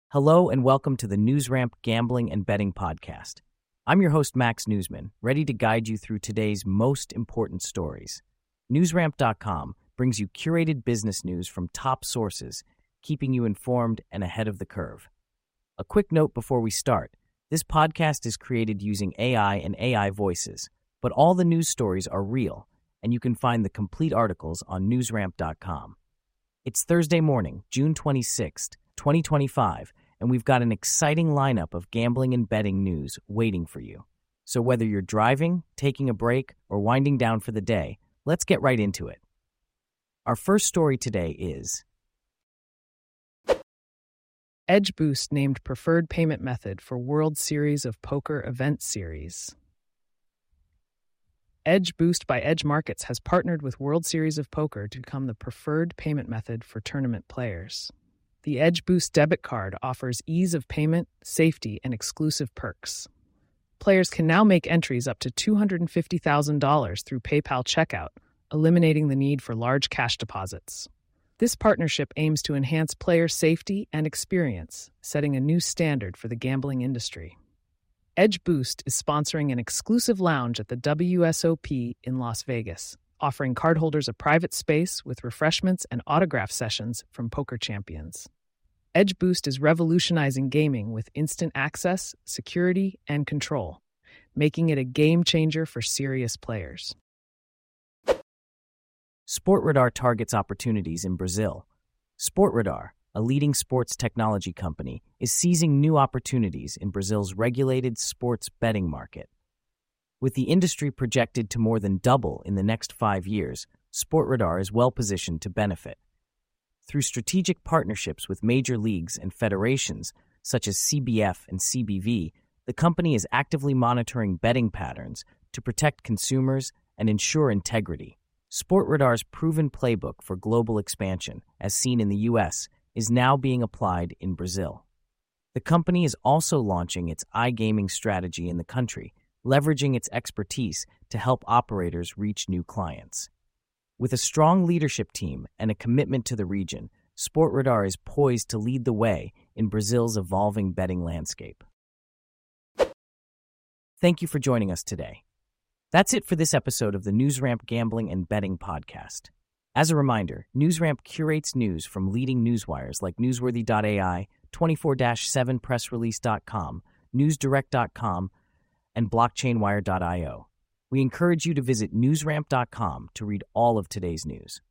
Hello and welcome to the NewsRamp Gambling and Betting Podcast. I'm your host, Max Newsman, ready to guide you through today's most important stories. NewsRamp.com brings you curated business news from top sources, keeping you informed and ahead of the curve. A quick note before we start. This podcast is created using AI and AI voices, but all the news stories are real, and you can find the complete articles on NewsRamp.com. It's Thursday morning, June 26th, 2025, and we've got an exciting lineup of gambling and betting news waiting for you. So whether you're driving, taking a break, or winding down for the day, let's get right into it. Our first story today is Edge Boost named preferred payment method for World Series of Poker event series. Edge Boost by Edge Markets has partnered with World Series of Poker to become the preferred payment method for tournament players. The Edge Boost debit card offers ease of payment, safety, and exclusive perks. Players can now make entries up to $250,000 through PayPal checkout, eliminating the need for large cash deposits. This partnership aims to enhance player safety and experience, setting a new standard for the gambling industry. Edge Boost is sponsoring an exclusive lounge at the WSOP in Las Vegas, offering cardholders a private space with refreshments and autograph sessions from poker champions. Edge Boost is revolutionizing gaming with instant access, security, and control, making it a game changer for serious players. SportRadar targets opportunities in Brazil. SportRadar, a leading sports technology company, is seizing new opportunities in Brazil's regulated sports betting market. With the industry projected to more than double in the next 5 years, SportRadar is well positioned to benefit. Through strategic partnerships with major leagues and federations, such as CBF and CBV, the company is actively monitoring betting patterns to protect consumers and ensure integrity. SportRadar's proven playbook for global expansion, as seen in the U.S., is now being applied in Brazil. The company is also launching its iGaming strategy in the country, leveraging its expertise to help operators reach new clients. With a strong leadership team and a commitment to the region, SportRadar is poised to lead the way in Brazil's evolving betting landscape. Thank you for joining us today. That's it for this episode of the NewsRamp Gambling and Betting Podcast. As a reminder, NewsRamp curates news from leading newswires like Newsworthy.ai, 24/7pressrelease.com, NewsDirect.com, and BlockchainWire.io. We encourage you to visit newsramp.com to read all of today's news.